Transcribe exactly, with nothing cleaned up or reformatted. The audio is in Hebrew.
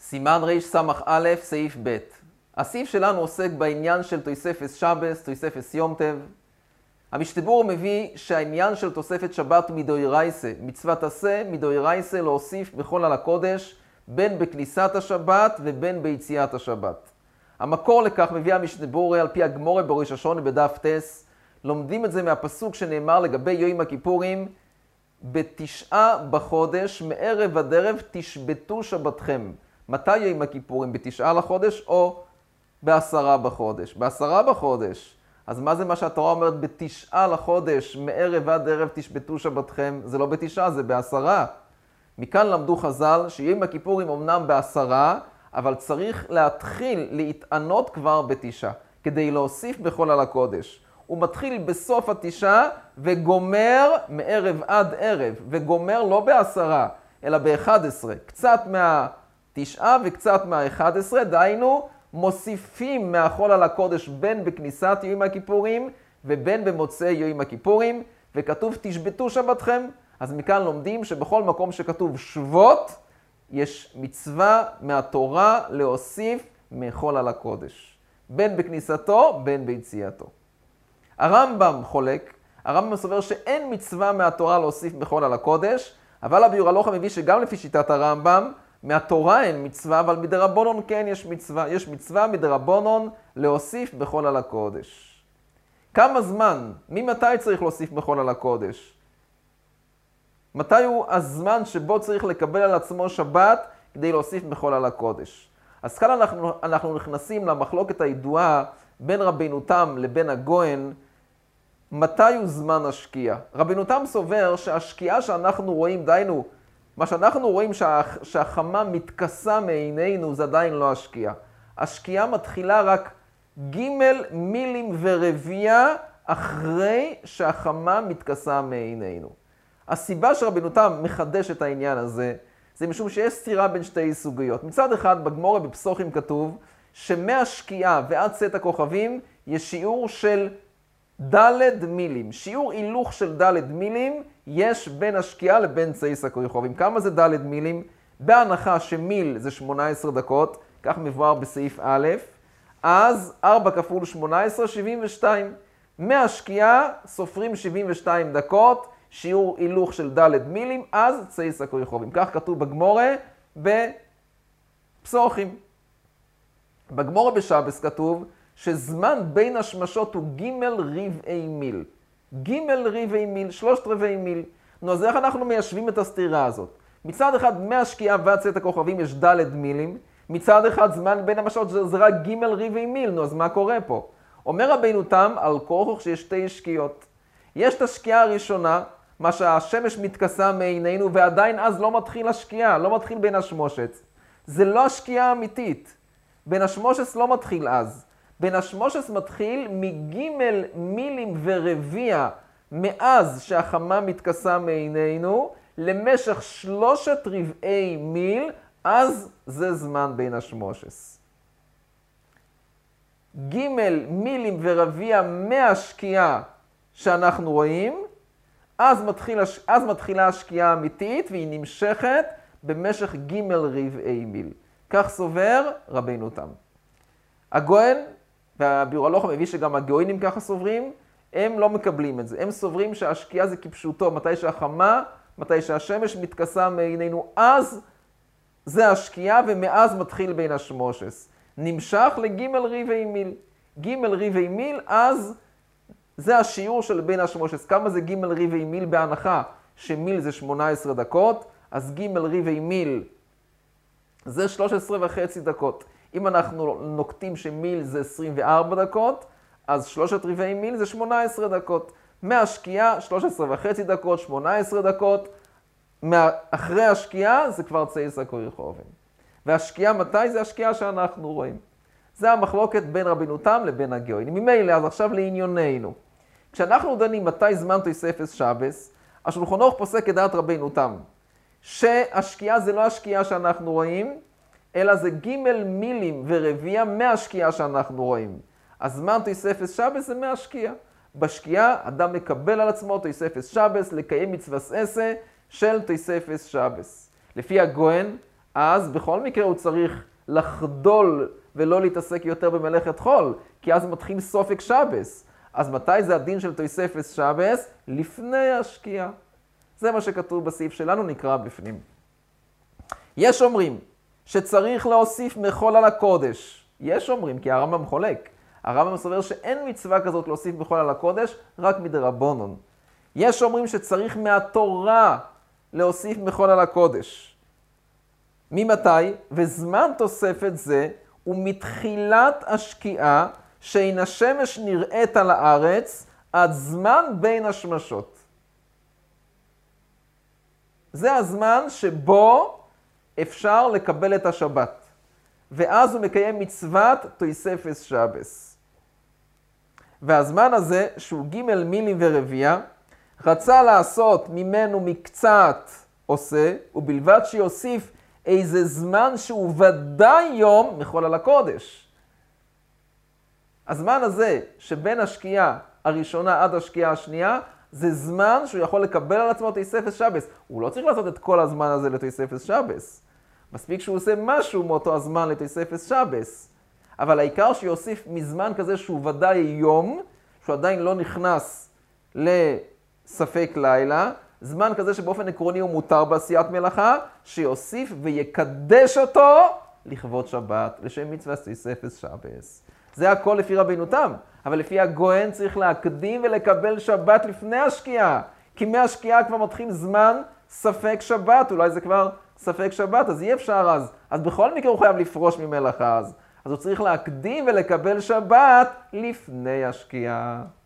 סימן רס"א, סעיף ב'. הסעיף שלנו עוסק בעניין של תוספת שבס, תוספת יום טוב. המשתבור מביא שהעניין של תוספת שבת מדאורייתא, מצוות עשה מדאורייתא להוסיף בכל על הקודש, בין בכניסת השבת ובין ביציאת השבת. המקור לכך מביא המשתבור על פי הגמורה בראש השונה בדף טס. לומדים את זה מהפסוק שנאמר לגבי יום הכיפורים, בתשעה בחודש, מערב עד ערב תשבתו שבתכם. מתי יום הכיפורים? בתשעה לחודש או בעשרה בחודש? בעשרה בחודש. אז מה זה מה שהתורה אומרת בתשעה לחודש, מערב עד ערב תשבתו שבתכם? זה לא בתשעה, זה בעשרה. מכאן למדו חז"ל שיום הכיפורים אמנם בעשרה, אבל צריך להתחיל להתענות כבר בתשעה, כדי להוסיף בכל על הקודש. הוא מתחיל בסוף התשעה וגומר מערב עד ערב, וגומר לא בעשרה, אלא ב-אחד עשר. קצת מהתשעה וקצת מה-אחד עשר, דהיינו, מוסיפים מהחול על הקודש בין בכניסת יום הכיפורים ובין במוצאי יום הכיפורים, וכתוב תשבתו שבתכם. אז מכאן לומדים שבכל מקום שכתוב שבות, יש מצווה מהתורה להוסיף מחול על הקודש. בין בכניסתו, בין ביציאתו. הרמב"ם חולק, הרמב"ם סובר שאין מצווה מהתורה להוסיף מחול על הקודש, אבל הביאור הלכה מביא שגם לפי שיטת הרמב"ם, מהתורה אין מצווה, אבל מדרבנן כן יש מצווה. יש מצווה מדרבנן להוסיף מחול על הקודש. כמה זמן? ממתי צריך להוסיף מחול על הקודש? מתי הוא הזמן שבו צריך לקבל על עצמו שבת כדי להוסיף מחול על הקודש? אז כאן אנחנו, אנחנו נכנסים למחלוקת הידועה בין רבינו תם לבין הגויין, מתי הוא זמן השקיעה? רבינו תם סובר שהשקיעה שאנחנו רואים, דיינו, מה שאנחנו רואים שה, שהחמה מתכסה מעינינו, זה עדיין לא השקיעה. השקיעה מתחילה רק ג' מילים ורביע אחרי שהחמה מתכסה מעינינו. הסיבה שרבינו תם מחדש את העניין הזה, זה משום שיש סתירה בין שתי סוגיות. מצד אחד, בגמורה בפסוחים כתוב, שמהשקיעה ועד צאת הכוכבים, יש שיעור של ד' מילים. שיעור הילוך של ד' מילים, יש בין השקיעה לבין צאת הכוכבים. כמה זה ד' מילים? בהנחה שמיל זה שמונה עשרה דקות, כך מבואר בסעיף א', אז ארבע כפול שמונה עשרה, שבעים ושתיים. מהשקיעה סופרים שבעים ושתיים דקות, שיעור הילוך של ד' מילים, אז צאת הכוכבים. כך כתוב בגמורה בפסוחים. בגמורה בשבס כתוב שזמן בין השמשות הוא ג' רבעי מיל. ג' רבעי מיל, שלושת רבעי מיל. נו, אז איך אנחנו מיישבים את הסתירה הזאת? מצד אחד, מהשקיעה ועד צאת הכוכבים יש ד' מילים. מצד אחד, זמן בין המשמשות זה רק ג' רבעי מיל. נו, אז מה קורה פה? אומר רבינו תם על כוכך שיש שתי שקיעות. יש את השקיעה הראשונה, מה שהשמש מתכסה מעינינו, ועדיין אז לא מתחיל השקיעה, לא מתחיל בין השמושת. זה לא השקיעה האמיתית. בין השמושת לא מתחיל אז. בין השמושת מתחיל מג' מילים ורביע, מאז שהחמה מתכסה מעינינו, למשך שלושת רבעי מיל, אז זה זמן בין השמושת. ג' מילים ורביע מהשקיעה שאנחנו רואים, אז, מתחיל, אז מתחילה השקיעה האמיתית, והיא נמשכת במשך ג' רבעי מיל. כך סובר רבינו תם. הגויין, והביאור הלכה מביא שגם הגויינים ככה סוברים, הם לא מקבלים את זה. הם סוברים שהשקיעה זה כפשוטו, מתי שהחמה, מתי שהשמש מתכסה מעינינו, אז זה השקיעה, ומאז מתחיל בין השמושס. נמשך לג' רבעי מיל. ג' רבעי מיל, אז זה השיעור של בין השמושס. כמה זה ג' רבעי מיל בהנחה שמיל זה שמונה עשרה דקות, אז ג' רבעי מיל זה שלוש עשרה וחצי דקות. אם אנחנו נוקטים שמיל זה עשרים וארבע דקות, אז שלושת רבעי מיל זה שמונה עשרה דקות. מהשקיעה שלוש עשרה וחצי דקות, שמונה עשרה דקות. אחרי השקיעה זה כבר צאת הכוכבים. והשקיעה מתי? זה השקיעה שאנחנו רואים. זה המחלוקת בין רבינו תם לבין הגויין. ממילא, אז עכשיו לענייננו. כשאנחנו דנים מתי זמן תוספת שבס, השולחן ערוך פוסק כדעת רבינו תם, שהשקיעה זה לא השקיעה שאנחנו רואים, אלא זה ג' מילים ורביע מהשקיעה שאנחנו רואים. הזמן תוספת שבס זה מהשקיעה. בשקיעה אדם מקבל על עצמו תוספת שבס לקיים מצוות עשה של תוספת שבס. לפי הגויין, אז בכל מקרה הוא צריך לחדול ולא להתעסק יותר במלאכת חול, כי אז מתחיל סופק שבס. אז מתי זה הדין של תוספת שבס? לפני השקיעה. זה מה שכתוב בסעיף שלנו, נקרא בפנים. יש אומרים שצריך להוסיף מחול על הקודש. יש אומרים, כי הרמב"ם חולק. הרמב"ם סובר שאין מצווה כזאת להוסיף מחול על הקודש, רק מדרבנן. יש אומרים שצריך מהתורה להוסיף מחול על הקודש. ממתי? וזמן תוספת זה הוא מתחילת השקיעה שאין השמש נראית על הארץ עד זמן בין השמשות. זה הזמן שבו אפשר לקבל את השבת. ואז הוא מקיים מצוות תוספת שבס. והזמן הזה, שהוא ג' מילים ורביע, רצה לעשות ממנו מקצת עושה, ובלבד שיוסיף איזה זמן שהוא ודאי יום מחול על הקודש. הזמן הזה שבין השקיעה הראשונה עד השקיעה השנייה, זה זמן שהוא יכול לקבל על עצמו תוספת שבס. הוא לא צריך לעשות את כל הזמן הזה לתוספת שבס. מספיק שהוא עושה משהו מאותו הזמן לתוספת שבס. אבל העיקר שיוסיף מזמן כזה שהוא ודאי יום, שהוא עדיין לא נכנס לספק לילה, זמן כזה שבאופן עקרוני הוא מותר בעשיית מלאכה, שיוסיף ויקדש אותו לכבוד שבת, לשם מצוות תוספת שבס. זה הכל לפי רבינו תם, אבל לפי הגוהן צריך להקדים ולקבל שבת לפני השקיעה, כי מהשקיעה כבר מתחיל זמן ספק שבת, אולי זה כבר ספק שבת, אז אי אפשר אז. אז בכל מקרה הוא חייב לפרוש ממלאכה אז. אז הוא צריך להקדים ולקבל שבת לפני השקיעה.